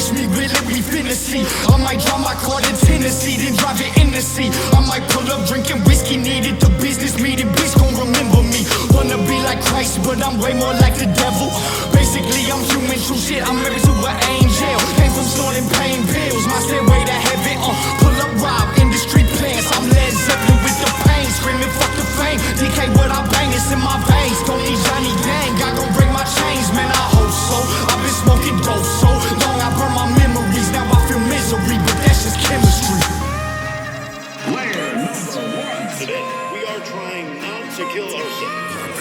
punish me, will it be finna see? I might drive my car to Tennessee, then drive it in the sea. I might pull up drinking whiskey, needed the business meeting, bitch gon' remember me. Wanna be like Christ, but I'm way more like the devil. Basically, I'm human, true shit, I'm married to an angel. Came from snorting pain pills, my stairway to heaven. Pull up, rob, industry plans. I'm Led Zeppelin with the pain, screaming fuck the fame. DK what I bang, it's in my veins. Don't need Johnny Dang, God gon' break my chains, man, I hope so. I've been smoking dope so long, I burn my memories. Now I feel misery, but that's just chemistry. Player number one. Today, we are trying not to kill ourselves.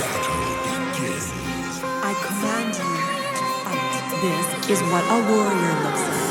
I command you. This is what a warrior looks like.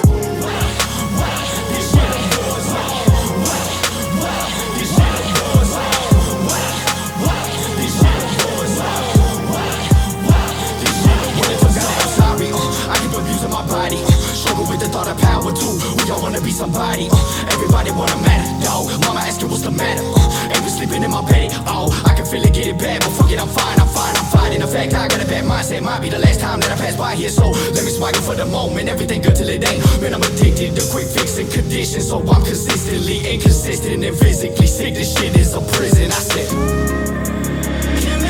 Struggle with the thought of power too. We all wanna be somebody. Everybody wanna matter, dawg. Mama asking what's the matter. Ain't been sleeping in my bed. Oh, I can feel it getting bad, but fuck it, I'm fine. I'm fine. In fact, I got a bad mindset. Might be the last time that I pass by here, so let me swag it for the moment. Everything good till it ain't. Man, I'm addicted to quick fixing conditions, so I'm consistently inconsistent and physically sick. This shit is a prison. I said.